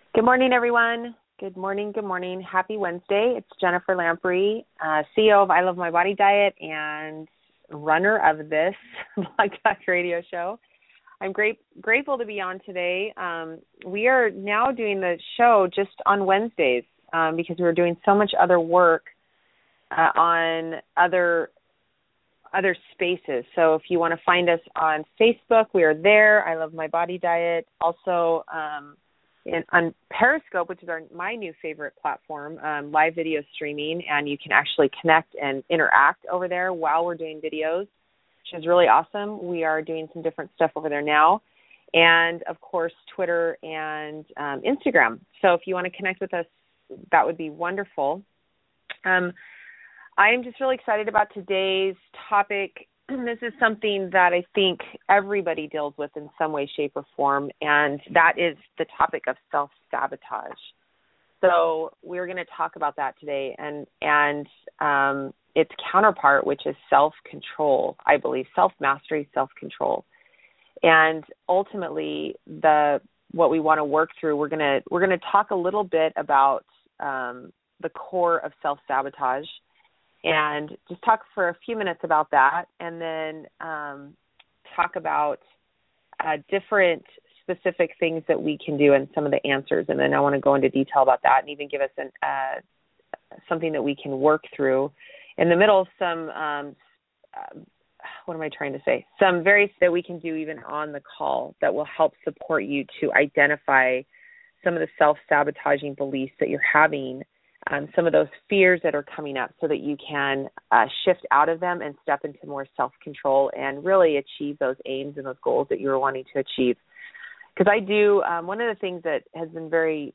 Good morning, everyone. Good morning. Good morning. Happy Wednesday. It's Jennifer Lamprey, CEO of I Love My Body Diet and runner of this Blog Talk radio show. I'm grateful to be on today. We are now doing the show just on Wednesdays because we're doing so much other work on other spaces. So if you want to find us on Facebook, we are there. I Love My Body Diet. Also, on Periscope, which is my new favorite platform, live video streaming, and you can actually connect and interact over there while we're doing videos, which is really awesome. We are doing some different stuff over there now, and of course Twitter and Instagram. So if you want to connect with us, that would be wonderful. I am just really excited about today's topic. This is something that I think everybody deals with in some way, shape, or form, and that is the topic of self-sabotage. So we're going to talk about that today, and its counterpart, which is self-control, I believe, self-mastery, self-control. And ultimately, what we want to work through, we're going to talk a little bit about the core of self-sabotage, and just talk for a few minutes about that, and then talk about different specific things that we can do and some of the answers. And then I want to go into detail about that and even give us something that we can work through. In the middle, some, what am I trying to say? Some various that we can do even on the call that will help support you to identify some of the self-sabotaging beliefs that you're having, some of those fears that are coming up, so that you can shift out of them and step into more self-control and really achieve those aims and those goals that you're wanting to achieve. Because I do, one of the things that has been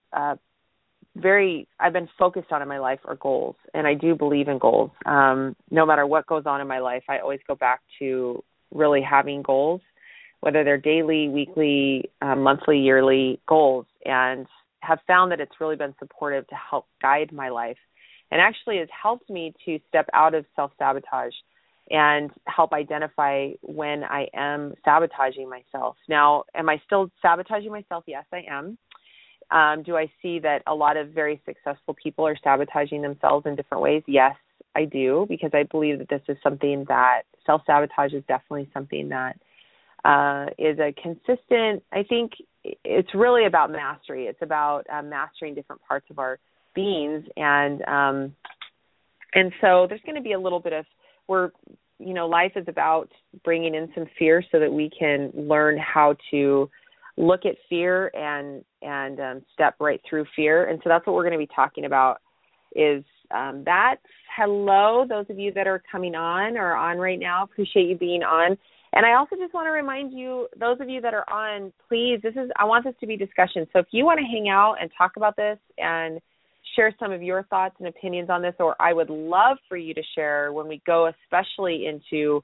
I've been focused on in my life are goals, and I do believe in goals. No matter what goes on in my life, I always go back to really having goals, whether they're daily, weekly, monthly, yearly goals, and have found that it's really been supportive to help guide my life, and actually has helped me to step out of self-sabotage and help identify when I am sabotaging myself. Now, am I still sabotaging myself? Yes, I am. Do I see that a lot of very successful people are sabotaging themselves in different ways? Yes, I do, because I believe that this is something that self-sabotage is definitely something that is a consistent, I think it's really about mastery. It's about mastering different parts of our beings. And so there's going to be a little bit of, life is about bringing in some fear so that we can learn how to look at fear and step right through fear. And so that's what we're going to be talking about is that. Hello, those of you that are coming on or on right now, appreciate you being on. And I also just want to remind you, those of you that are on, please, I want this to be discussion. So if you want to hang out and talk about this and share some of your thoughts and opinions on this, or I would love for you to share when we go especially into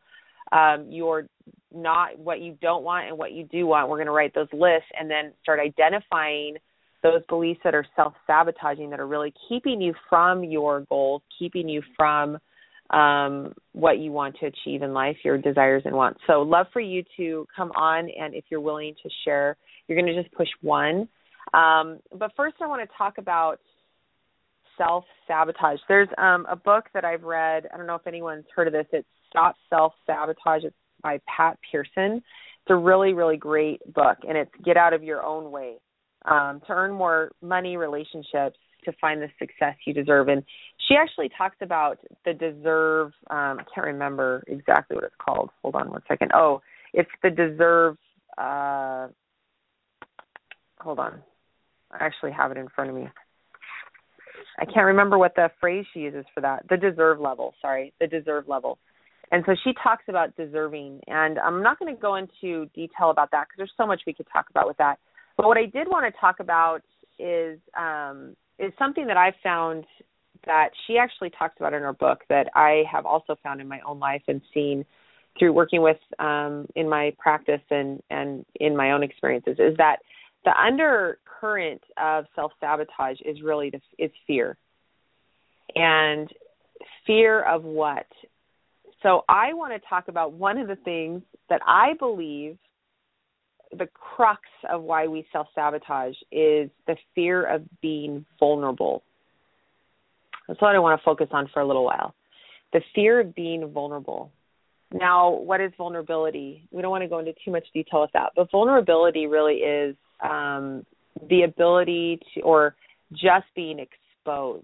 what you don't want and what you do want. We're going to write those lists and then start identifying those beliefs that are self-sabotaging, that are really keeping you from your goals, keeping you from what you want to achieve in life, your desires and wants. So love for you to come on, and if you're willing to share, you're going to just push 1. But first I want to talk about self-sabotage. There's a book that I've read. I don't know if anyone's heard of this. It's Stop Self-Sabotage. It's by Pat Pearson. It's a really, really great book, and it's Get Out of Your Own Way, to earn more money, relationships, to find the success you deserve. And she actually talks about the deserve, I can't remember exactly what it's called. Hold on one second. Oh, it's the deserve, hold on. I actually have it in front of me. I can't remember what the phrase she uses for that. The deserve level. And so she talks about deserving. And I'm not going to go into detail about that because there's so much we could talk about with that. But what I did want to talk about is something that I found that she actually talks about in her book that I have also found in my own life and seen through working with in my practice and in my own experiences, is that the undercurrent of self-sabotage is really is fear. And fear of what? So I want to talk about one of the things that I believe the crux of why we self-sabotage is the fear of being vulnerable. That's what I want to focus on for a little while. The fear of being vulnerable. Now, what is vulnerability? We don't want to go into too much detail with that, but vulnerability really is the ability to, or just being exposed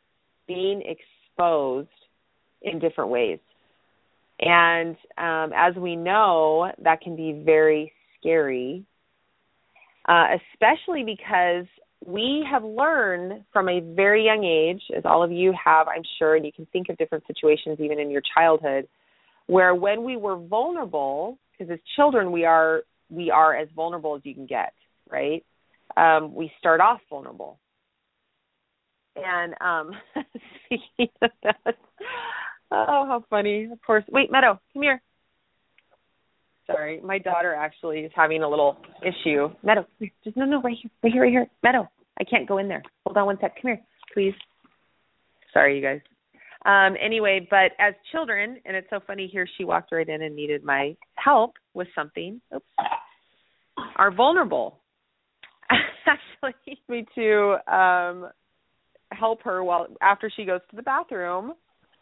in different ways. And as we know, that can be very scary, especially because we have learned from a very young age, as all of you have, I'm sure, and you can think of different situations even in your childhood, where when we were vulnerable, because as children we are as vulnerable as you can get, right? We start off vulnerable. And speaking of that, oh, how funny. Of course. Wait, Meadow, come here. Sorry, my daughter actually is having a little issue. Meadow, just no, right here. Meadow, I can't go in there. Hold on one sec. Come here, please. Sorry, you guys. Anyway, but as children, and it's so funny here, she walked right in and needed my help with something. Oops. Are vulnerable. Actually need me to help her after she goes to the bathroom.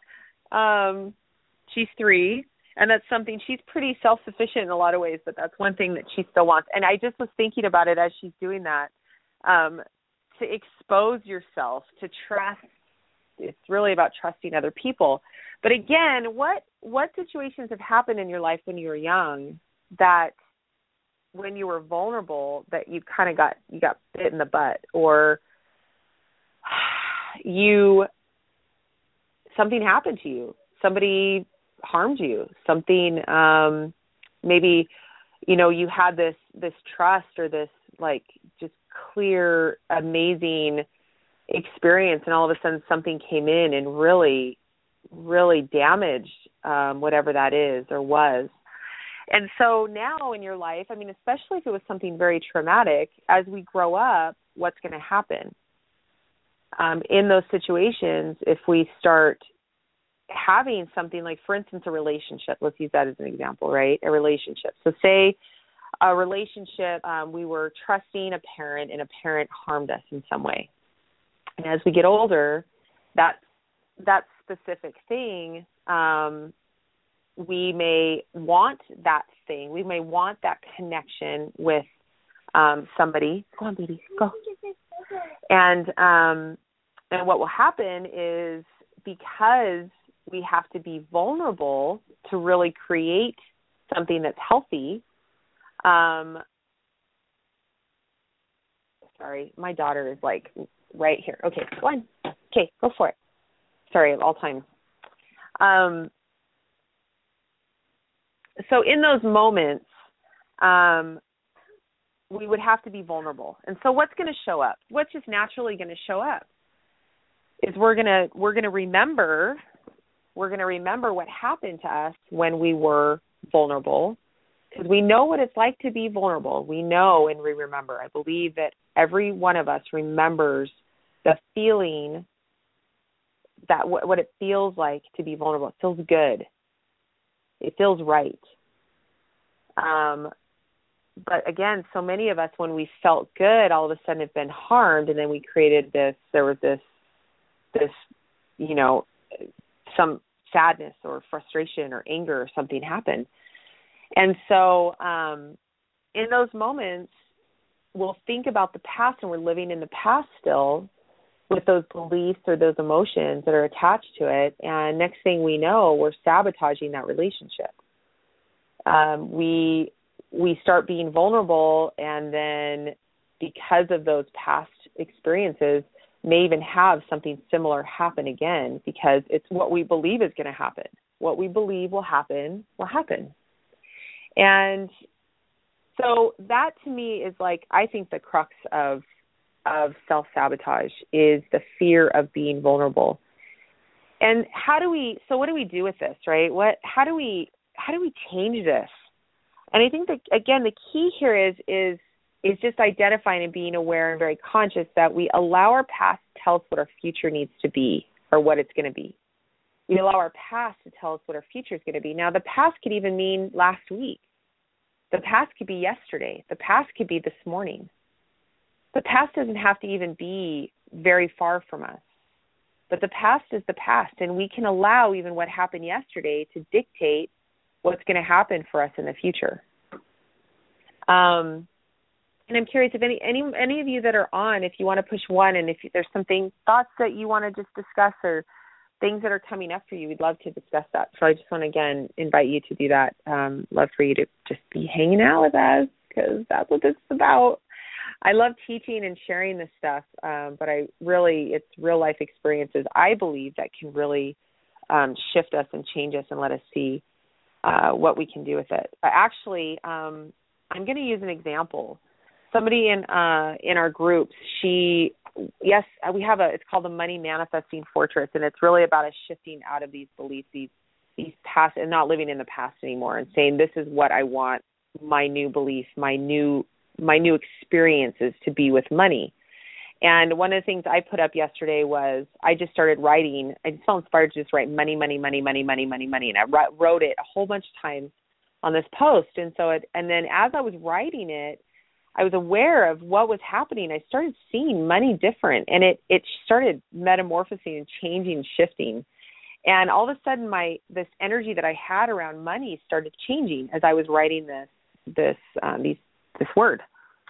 She's 3. And that's something, she's pretty self-sufficient in a lot of ways, but that's one thing that she still wants. And I just was thinking about it as she's doing that, to expose yourself, to trust. It's really about trusting other people. But again, what situations have happened in your life when you were young that when you were vulnerable that you kind of got bit in the butt, or something happened to you, somebody harmed you, something, maybe, you had this trust or this like just clear, amazing experience, and all of a sudden something came in and really, really damaged whatever that is or was. And so now in your life, I mean, especially if it was something very traumatic, as we grow up, what's going to happen? In those situations, if we start having something like, for instance, a relationship, let's use that as an example, right? A relationship. So say a relationship, we were trusting a parent and a parent harmed us in some way. And as we get older, that specific thing, we may want that thing. We may want that connection with somebody. Go on, baby, go. And what will happen is, because we have to be vulnerable to really create something that's healthy. Sorry, my daughter is like right here. Okay, go on. Okay, go for it. Sorry, of all times. So in those moments, we would have to be vulnerable. And so what's going to show up? What's just naturally going to show up is we're going to remember what happened to us when we were vulnerable, because we know what it's like to be vulnerable. We know and we remember. I believe that every one of us remembers the feeling, that what it feels like to be vulnerable. It feels good. It feels right. But again, so many of us, when we felt good, all of a sudden have been harmed, and then we created this, there was this, some sadness or frustration or anger or something happened. And so in those moments, we'll think about the past, and we're living in the past still with those beliefs or those emotions that are attached to it. And next thing we know, we're sabotaging that relationship. We start being vulnerable, and then because of those past experiences, may even have something similar happen again, because it's what we believe is going to happen. What we believe will happen will happen. And so that to me is like, I think the crux of self-sabotage is the fear of being vulnerable. And what do we do with this, right? How do we change this? And I think that, again, the key here is just identifying and being aware and very conscious that we allow our past to tell us what our future needs to be, or what it's going to be. We allow our past to tell us what our future is going to be. Now, the past could even mean last week. The past could be yesterday. The past could be this morning. The past doesn't have to even be very far from us. But the past is the past, and we can allow even what happened yesterday to dictate what's going to happen for us in the future. And I'm curious if any of you that are on, if you want to push one, and if there's thoughts that you want to just discuss or things that are coming up for you, we'd love to discuss that. So I just want to, again, invite you to do that. Love for you to just be hanging out with us, because that's what this is about. I love teaching and sharing this stuff, but it's real life experiences, I believe, that can really shift us and change us and let us see what we can do with it. Actually, I'm going to use an example. Somebody in our groups, we have it's called the Money Manifesting Fortress, and it's really about us shifting out of these beliefs, these past, and not living in the past anymore, and saying, this is what I want my new belief, my new experiences to be with money. And one of the things I put up yesterday was I just started writing. I just felt inspired to just write money, money, money, money, money, money, money. And I wrote it a whole bunch of times on this post. And then as I was writing it, I was aware of what was happening. I started seeing money different, and it started metamorphosing and changing, shifting. And all of a sudden this energy that I had around money started changing as I was writing this word.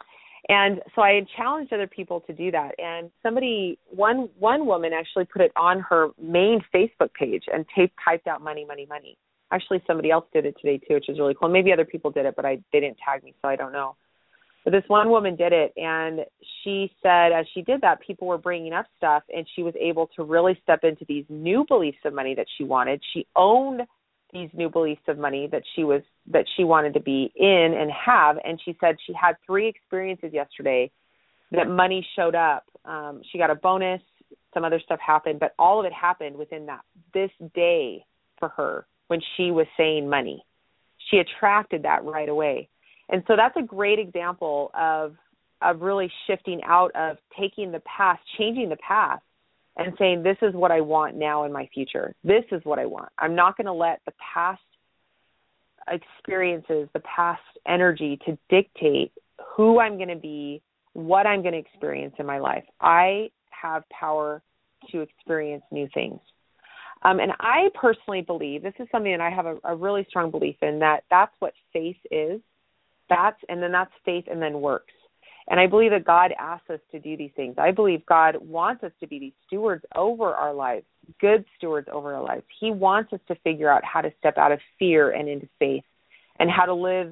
And so I had challenged other people to do that. And one woman actually put it on her main Facebook page and typed out money, money, money. Actually, somebody else did it today too, which is really cool. Maybe other people did it, but they didn't tag me, so I don't know. But this one woman did it, and she said as she did that, people were bringing up stuff, and she was able to really step into these new beliefs of money that she wanted. She owned these new beliefs of money that she wanted to be in and have. And she said she had 3 experiences yesterday that money showed up. She got a bonus, some other stuff happened, but all of it happened within this day for her when she was saying money. She attracted that right away. And so that's a great example of really shifting out of taking the past, changing the past, and saying, this is what I want now in my future. This is what I want. I'm not going to let the past experiences, the past energy to dictate who I'm going to be, what I'm going to experience in my life. I have power to experience new things. And I personally believe, this is something that I have a really strong belief in, that's what faith is. That's faith and then works. And I believe that God asks us to do these things. I believe God wants us to be these stewards over our lives, good stewards over our lives. He wants us to figure out how to step out of fear and into faith, and how to live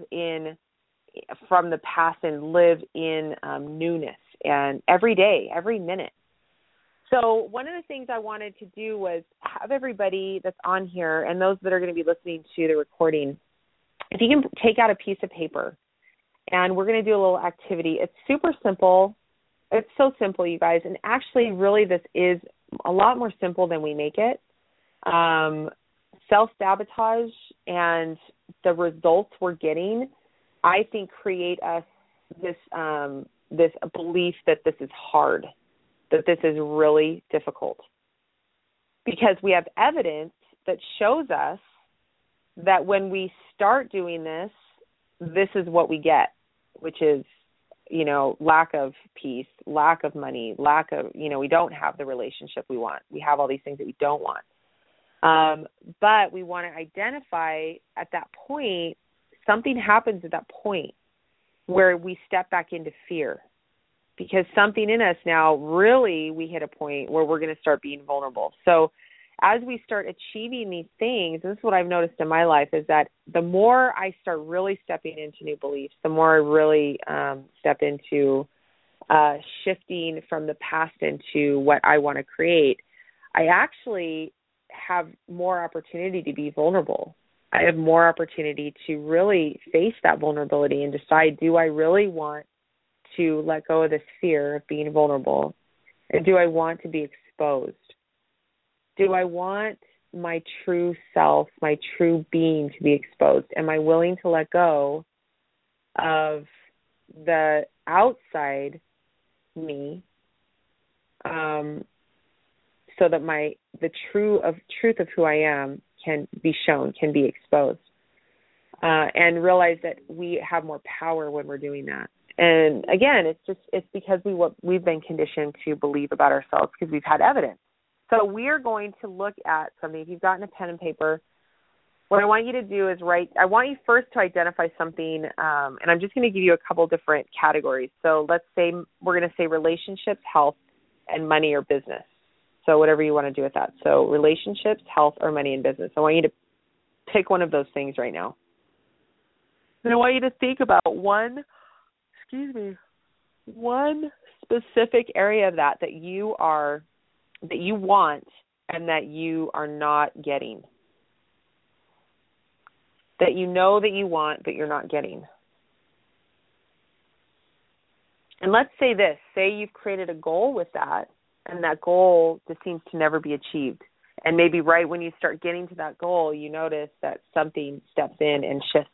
from the past and live in newness, and every day, every minute. So one of the things I wanted to do was have everybody that's on here, and those that are going to be listening to the recording, if you can take out a piece of paper. And we're going to do a little activity. It's super simple. It's so simple, you guys. And actually, really, this is a lot more simple than we make it. Self-sabotage and the results we're getting, I think, create us this belief that this is hard, that this is really difficult. Because we have evidence that shows us that when we start doing this is what we get, which is, lack of peace, lack of money, lack of, we don't have the relationship we want. We have all these things that we don't want. But we want to identify at that point, something happens at that point where we step back into fear, because something in us now, really, we hit a point where we're going to start being vulnerable. So as we start achieving these things, and this is what I've noticed in my life, is that the more I start really stepping into new beliefs, the more I really step into shifting from the past into what I want to create, I actually have more opportunity to be vulnerable. I have more opportunity to really face that vulnerability and decide, do I really want to let go of this fear of being vulnerable? And do I want to be exposed? Do I want my true self, my true being to be exposed? Am I willing to let go of the outside me so that the truth of who I am can be shown, can be exposed? and realize that we have more power when we're doing that. And again, it's because we've been conditioned to believe about ourselves because we've had evidence. So we are going to look at something. If you've gotten a pen and paper, what I want you to do is I want you first to identify something, and I'm just going to give you a couple different categories. So let's say we're going to say relationships, health, and money or business. So whatever you want to do with that. So relationships, health, or money and business. I want you to pick one of those things right now. And I want you to think about one specific area of that you want and that you are not getting. That you know that you want, but you're not getting. And let's say this. Say you've created a goal with that, and that goal just seems to never be achieved. And maybe right when you start getting to that goal, you notice that something steps in and shifts.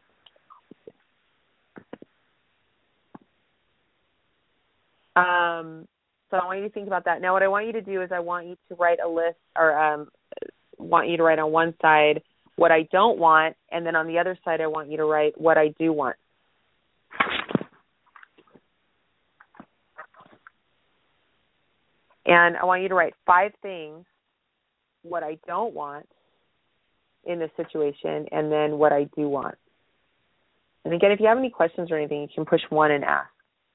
So I want you to think about that. Now, what I want you to do is I want you to write a list, or want you to write on one side what I don't want, and then on the other side I want you to write what I do want. And I want you to write 5 things, what I don't want in this situation, and then what I do want. And again, if you have any questions or anything, you can push 1 and ask.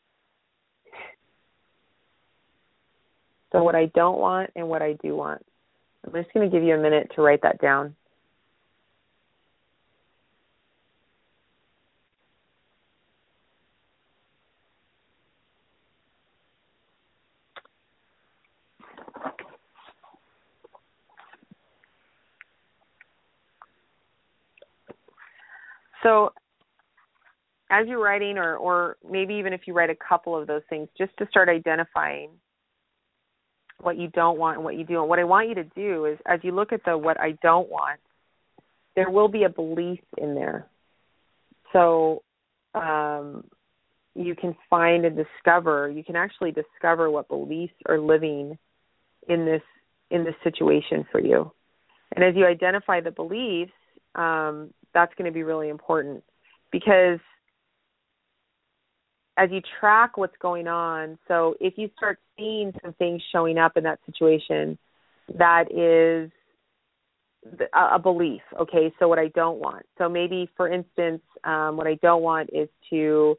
So what I don't want and what I do want. I'm just going to give you a minute to write that down. So as you're writing, or maybe even if you write a couple of those things, just to start identifying what you don't want and what you do. And what I want you to do is, as you look at the what I don't want, there will be a belief in there. So you can find and discover, you can actually discover what beliefs are living in this situation for you. And as you identify the beliefs, that's going to be really important, because as you track what's going on, so if you start seeing some things showing up in that situation, that is a belief, okay? So what I don't want. So maybe, for instance, what I don't want is to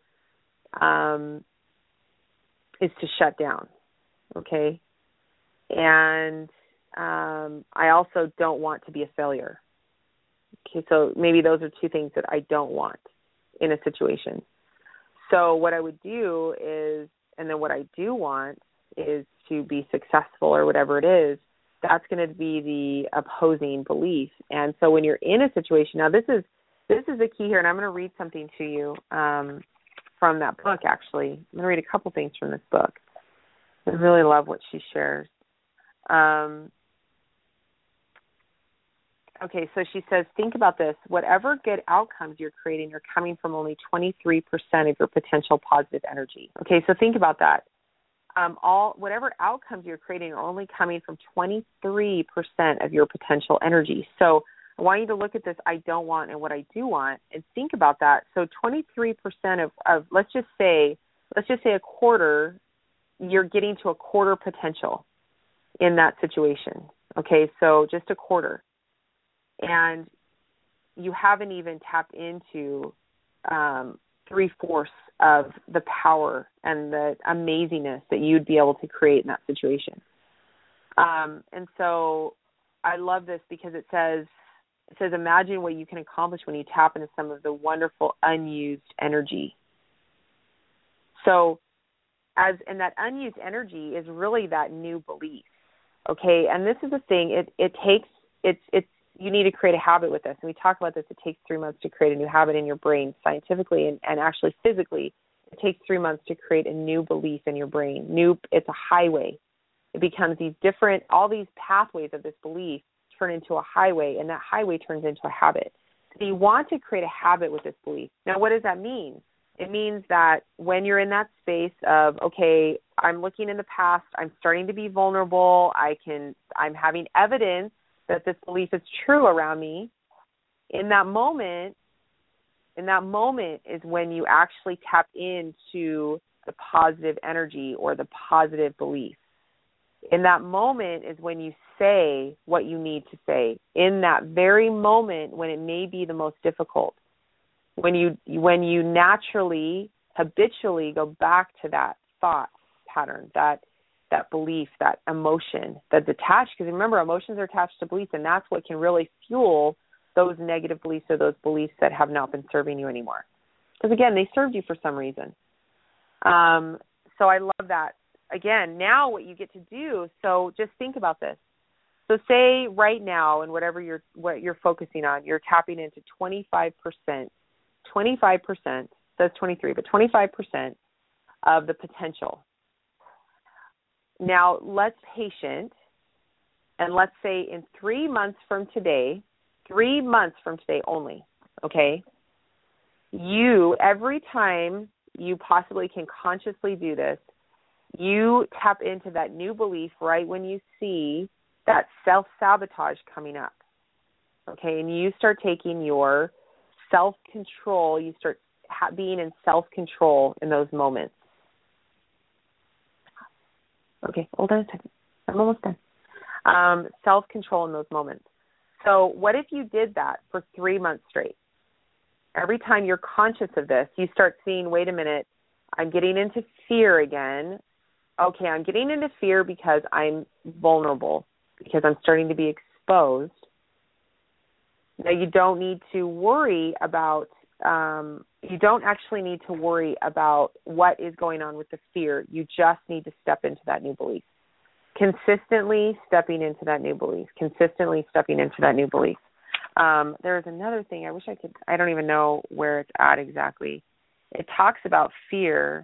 shut down, okay? And I also don't want to be a failure. Okay, so maybe those are 2 things that I don't want in a situation. So what I would do is, and then what I do want is to be successful or whatever it is, that's going to be the opposing belief. And so when you're in a situation, now this is the key here, and I'm going to read something to you from that book, actually. I'm going to read a couple things from this book. I really love what she shares. Okay, so she says, think about this. Whatever good outcomes you're creating are coming from only 23% of your potential positive energy. Okay, so think about that. Whatever outcomes you're creating are only coming from 23% of your potential energy. So I want you to look at this I don't want and what I do want, and think about that. So 23% of let's just say a quarter, you're getting to a quarter potential in that situation. Okay, so just a quarter. And you haven't even tapped into 3/4 of the power and the amazingness that you'd be able to create in that situation. And so I love this because it says, imagine what you can accomplish when you tap into some of the wonderful unused energy. So and that unused energy is really that new belief. Okay, and this is the thing, you need to create a habit with this. And we talk about this. It takes 3 months to create a new habit in your brain, scientifically and actually physically. It takes 3 months to create a new belief in your brain. It's a highway. It becomes all these pathways of this belief turn into a highway, and that highway turns into a habit. So you want to create a habit with this belief. Now, what does that mean? It means that when you're in that space of, okay, I'm looking in the past, I'm starting to be vulnerable, I'm having evidence that this belief is true around me, in that moment, In that moment is when you actually tap into the positive energy or the positive belief. In that moment is when you say what you need to say. In that very moment when it may be the most difficult. When you naturally, habitually go back to that thought pattern, that belief, that emotion that's attached. Because remember, emotions are attached to beliefs, and that's what can really fuel those negative beliefs or those beliefs that have not been serving you anymore. Because, again, they served you for some reason. So I love that. Again, now what you get to do, so just think about this. So say right now, and what you're focusing on, you're tapping into 25%, that's 23, but 25% of the potential. Now, let's patient, and let's say in 3 months from today only, okay, every time you possibly can consciously do this, you tap into that new belief right when you see that self-sabotage coming up, okay, and you start taking your self-control, you start being in self-control in those moments. Okay, hold on a second. I'm almost done. Self-control in those moments. So what if you did that for 3 months straight? Every time you're conscious of this, you start seeing, wait a minute, I'm getting into fear again. Okay, I'm getting into fear because I'm vulnerable, because I'm starting to be exposed. Now, you don't need to worry about, you don't actually need to worry about what is going on with the fear. You just need to step into that new belief. Consistently stepping into that new belief. There's another thing. I don't even know where it's at exactly. It talks about fear.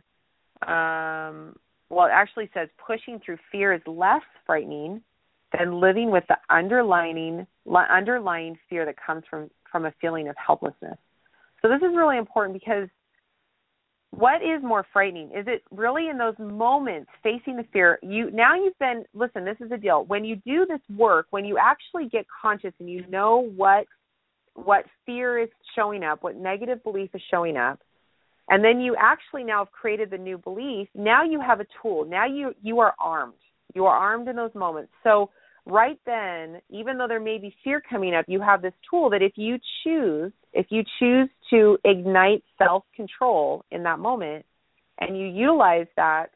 It actually says pushing through fear is less frightening than living with the underlying fear that comes from a feeling of helplessness. So this is really important, because what is more frightening? Is it really in those moments facing the fear? Listen, this is the deal. When you do this work, when you actually get conscious and you know what fear is showing up, what negative belief is showing up, and then you actually now have created the new belief, now you have a tool. Now you are armed. You are armed in those moments. So right then, even though there may be fear coming up, you have this tool that if you choose to ignite self-control in that moment, and you utilize that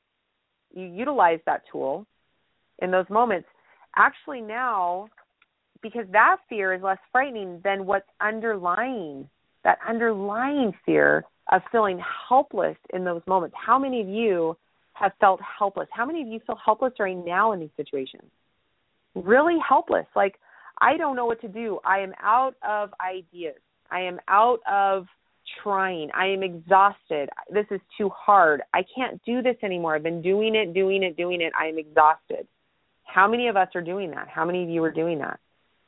tool in those moments, actually now, because that fear is less frightening than what's underlying fear of feeling helpless in those moments. How many of you have felt helpless? How many of you feel helpless right now in these situations? Really helpless. Like, I don't know what to do. I am out of ideas. I am out of trying. I am exhausted. This is too hard. I can't do this anymore. I've been doing it. I am exhausted. How many of us are doing that? How many of you are doing that?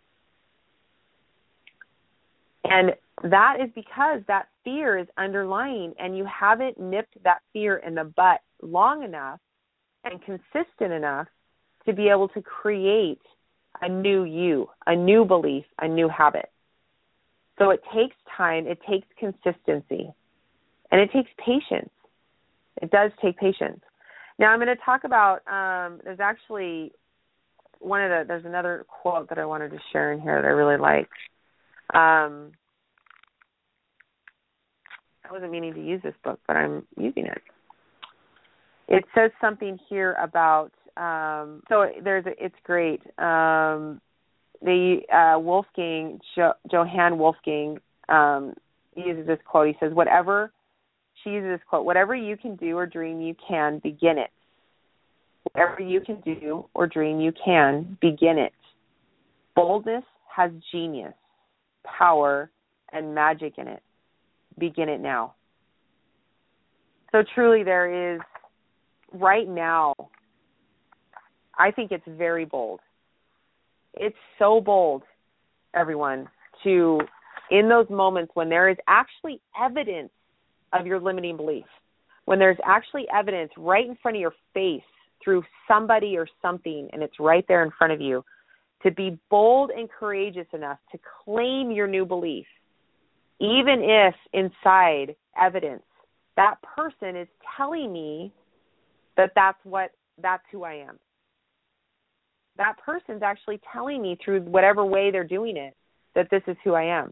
And that is because that fear is underlying, and you haven't nipped that fear in the butt long enough and consistent enough to be able to create a new you, a new belief, a new habit. So it takes time, it takes consistency, and it takes patience. It does take patience. Now I'm going to talk about, there's actually there's another quote that I wanted to share in here that I really like. I wasn't meaning to use this book, but I'm using it. It says something here about, it's great. Johann Wolfgang uses this quote. He says, whatever you can do or dream, you can begin it. Whatever you can do or dream, you can begin it. Boldness has genius, power, and magic in it. Begin it now. So truly there is, right now, I think it's very bold. It's so bold, everyone, in those moments when there is actually evidence of your limiting belief, when there's actually evidence right in front of your face through somebody or something, and it's right there in front of you, to be bold and courageous enough to claim your new belief, even if inside evidence, that person is telling me that that's who I am. That person's actually telling me through whatever way they're doing it that this is who I am.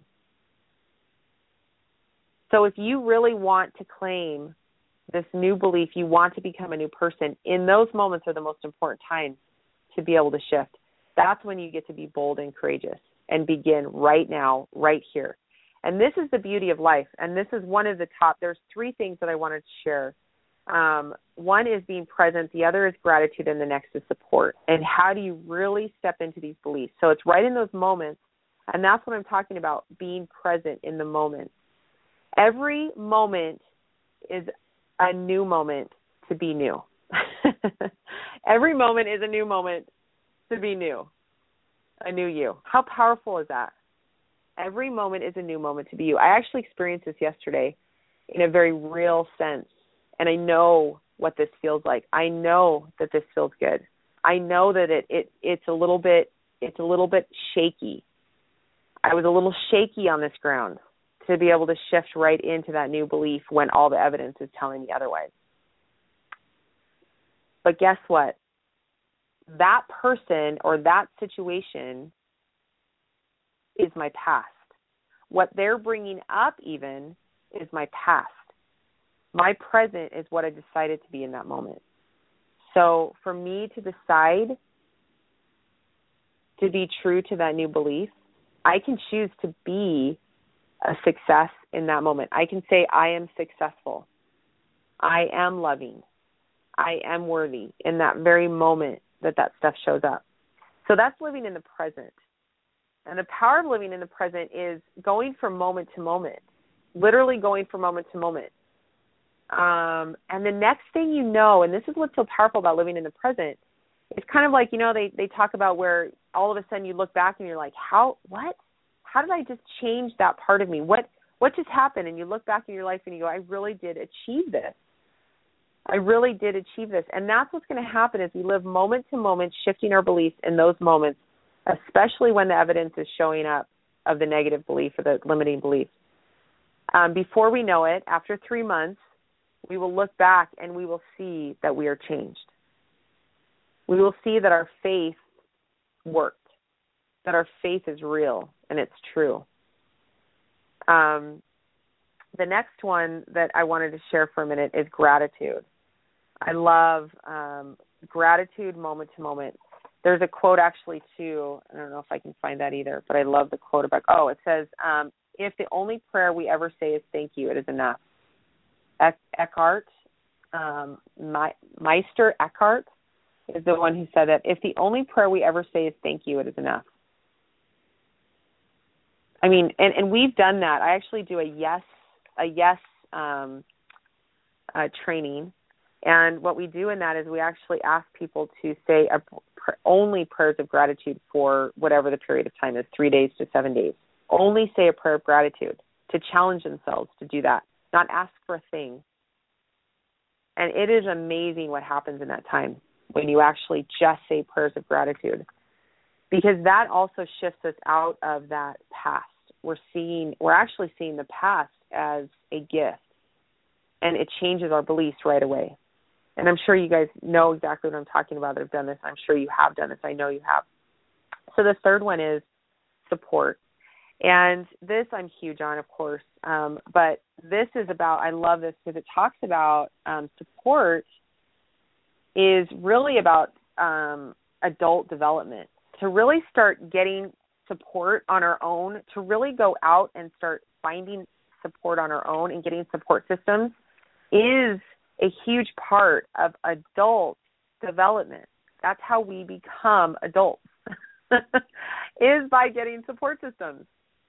So if you really want to claim this new belief, you want to become a new person, in those moments are the most important times to be able to shift. That's when you get to be bold and courageous and begin right now, right here. And this is the beauty of life. And this is one of the top, there's 3 things that I wanted to share. One is being present. The other is gratitude. And the next is support. And how do you really step into these beliefs? So it's right in those moments. And that's what I'm talking about, being present in the moment. Every moment is a new moment to be new. Every moment is a new moment to be new, a new you. How powerful is that? Every moment is a new moment to be you. I actually experienced this yesterday in a very real sense, and I know what this feels like. I know that this feels good. I know that it's a little bit shaky. I was a little shaky on this ground to be able to shift right into that new belief when all the evidence is telling me otherwise. But guess what? That person or that situation is my past. What they're bringing up even is my past. My present is what I decided to be in that moment. So for me to decide to be true to that new belief, I can choose to be a success in that moment. I can say I am successful. I am loving. I am worthy in that very moment that stuff shows up. So that's living in the present. And the power of living in the present is going from moment to moment, literally going from moment to moment. And the next thing you know, and this is what's so powerful about living in the present, it's kind of like, they talk about where all of a sudden you look back and you're like, what? How did I just change that part of me? What just happened? And you look back in your life and you go, I really did achieve this. I really did achieve this. And that's what's going to happen as we live moment to moment, shifting our beliefs in those moments, especially when the evidence is showing up of the negative belief or the limiting belief. Before we know it, after 3 months, we will look back and we will see that we are changed. We will see that our faith worked, that our faith is real and it's true. The next one that I wanted to share for a minute is gratitude. I love gratitude moment to moment. There's a quote actually too. I don't know if I can find that either, but I love the quote about, it says, if the only prayer we ever say is thank you, it is enough. Eckhart, Meister Eckhart is the one who said that. If the only prayer we ever say is thank you, it is enough. I mean, and we've done that. I actually do a yes training. And what we do in that is we actually ask people to say only prayers of gratitude for whatever the period of time is, 3 days to 7 days. Only say a prayer of gratitude, to challenge themselves to do that, not ask for a thing. And it is amazing what happens in that time when you actually just say prayers of gratitude, because that also shifts us out of that past. We're actually seeing the past as a gift, and it changes our beliefs right away. And I'm sure you guys know exactly what I'm talking about that have done this. I'm sure you have done this. I know you have. So the third one is support. And this I'm huge on, of course. But this is about, I love this because it talks about support is really about adult development. To really start getting support on our own, to really go out and start finding support on our own and getting support systems is a huge part of adult development. That's how we become adults, is by getting support systems.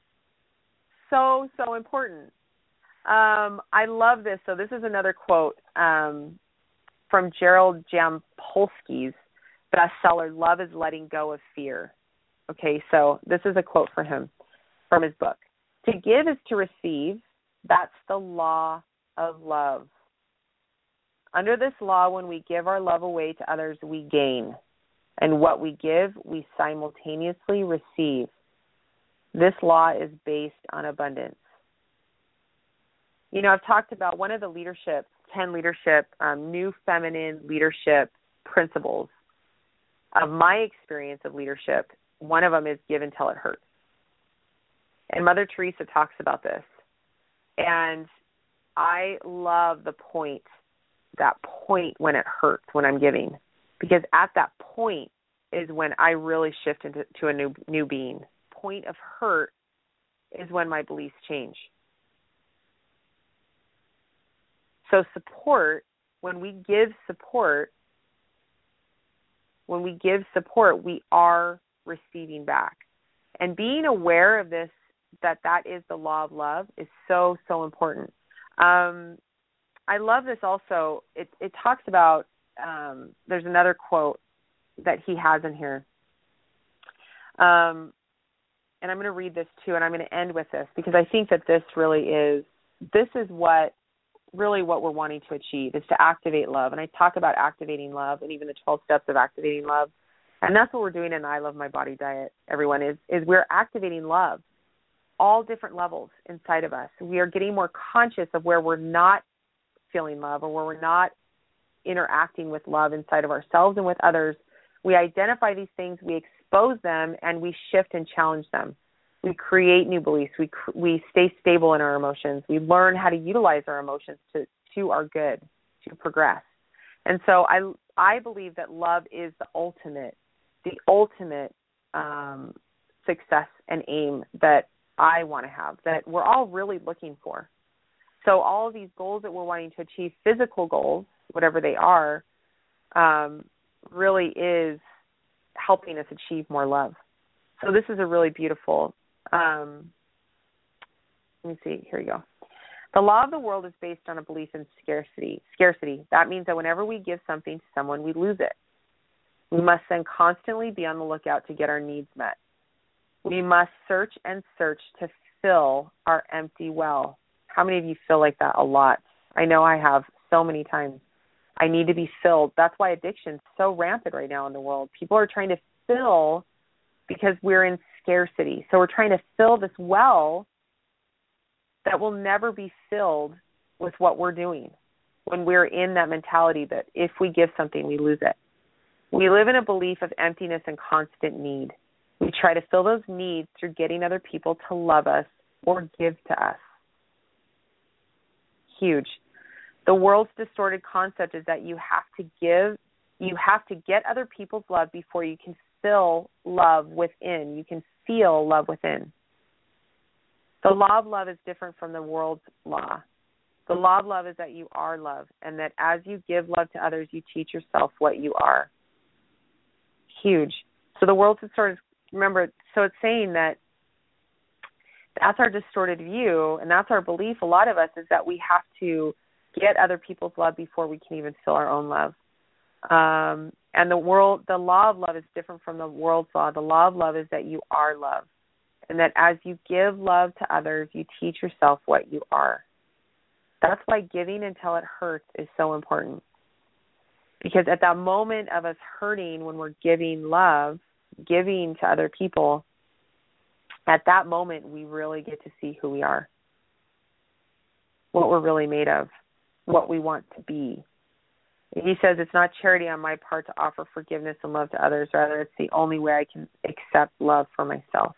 So important. I love this. So this is another quote from Gerald Jampolsky's bestseller, Love is Letting Go of Fear. Okay, so this is a quote from him, from his book. To give is to receive. That's the law of love. Under this law, when we give our love away to others, we gain. And what we give, we simultaneously receive. This law is based on abundance. I've talked about one of the 10 leadership, new feminine leadership principles of my experience of leadership. One of them is give until it hurts. And Mother Teresa talks about this. And I love that point when it hurts, when I'm giving. Because at that point is when I really shift into a new being. Point of hurt is when my beliefs change. So support, when we give support, we are receiving back. And being aware of this, that is the law of love, is so, so important. I love this also. It talks about, there's another quote that he has in here. And I'm going to read this too, and I'm going to end with this, because I think that this is what we're wanting to achieve, is to activate love. And I talk about activating love and even the 12 steps of activating love. And that's what we're doing in the I Love My Body Diet, everyone, is we're activating love, all different levels inside of us. We are getting more conscious of where we're not feeling love or where we're not interacting with love inside of ourselves and with others. We identify these things, we expose them, and we shift and challenge them. We create new beliefs. We stay stable in our emotions. We learn how to utilize our emotions to our good, to progress. And so I believe that love is the ultimate success and aim that I want to have, that we're all really looking for. So all of these goals that we're wanting to achieve, physical goals, whatever they are, really is helping us achieve more love. So this is a really beautiful, let me see, here we go. The law of the world is based on a belief in scarcity. That means that whenever we give something to someone, we lose it. We must then constantly be on the lookout to get our needs met. We must search and search to fill our empty well. How many of you feel like that a lot? I know I have so many times. I need to be filled. That's why addiction is so rampant right now in the world. People are trying to fill because we're in scarcity. So we're trying to fill this well that will never be filled with what we're doing when we're in that mentality that if we give something, we lose it. We live in a belief of emptiness and constant need. We try to fill those needs through getting other people to love us or give to us. Huge. The world's distorted concept is that you have to get other people's love before you can feel love within. You can feel love within. The law of love is different from the world's law. The law of love is that you are love, and that as you give love to others, you teach yourself what you are. Huge. So the world's distorted, remember, so it's saying that that's our distorted view, and that's our belief, a lot of us, is that we have to get other people's love before we can even feel our own love. And the law of love is different from the world's law. The law of love is that you are love, and that as you give love to others, you teach yourself what you are. That's why giving until it hurts is so important. Because at that moment of us hurting, when we're giving love, giving to other people, at that moment we really get to see who we are, what we're really made of, what we want to be. He says it's not charity on my part to offer forgiveness and love to others. Rather, it's the only way I can accept love for myself.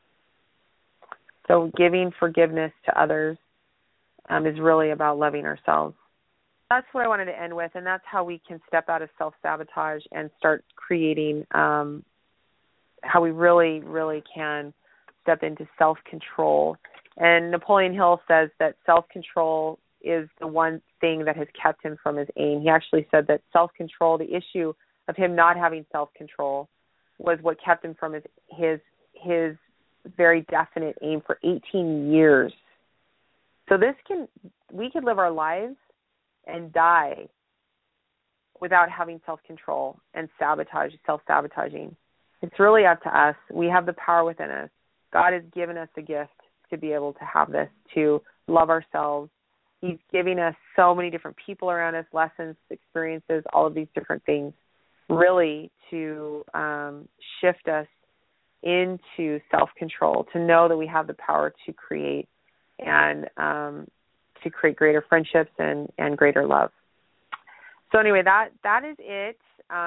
So giving forgiveness to others is really about loving ourselves. That's what I wanted to end with, and that's how we can step out of self-sabotage and start creating how we really, really can step into self-control. And Napoleon Hill says that self-control is the one thing that has kept him from his aim. He actually said that self-control, the issue of him not having self-control, was what kept him from his very definite aim for 18 years. So we could live our lives and die without having self-control and self-sabotaging. It's really up to us. We have the power within us. God has given us the gift to be able to have this, to love ourselves. He's giving us so many different people around us, lessons, experiences, all of these different things, really to shift us into self-control, to know that we have the power to create and to create greater friendships and greater love. So anyway, that is it.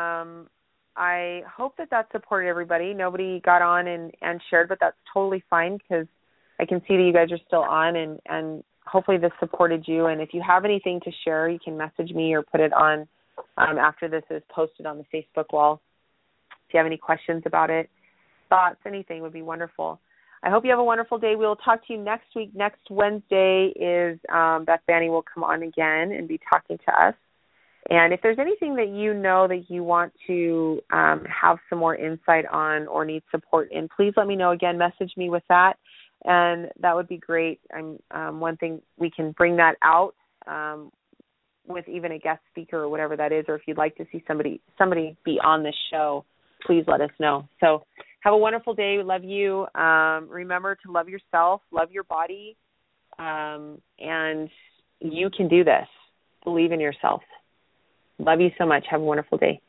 I hope that supported everybody. Nobody got on and shared, but that's totally fine because I can see that you guys are still on, and hopefully this supported you. And if you have anything to share, you can message me or put it on after this is posted on the Facebook wall. If you have any questions about it, thoughts, anything would be wonderful. I hope you have a wonderful day. We'll talk to you next week. Next Wednesday is Beth Banny will come on again and be talking to us. And if there's anything that you know that you want to have some more insight on or need support in, please let me know. Again, message me with that, and that would be great. One thing, we can bring that out with even a guest speaker or whatever that is, or if you'd like to see somebody be on this show, please let us know. So have a wonderful day. We love you. Remember to love yourself, love your body, and you can do this. Believe in yourself. Love you so much. Have a wonderful day.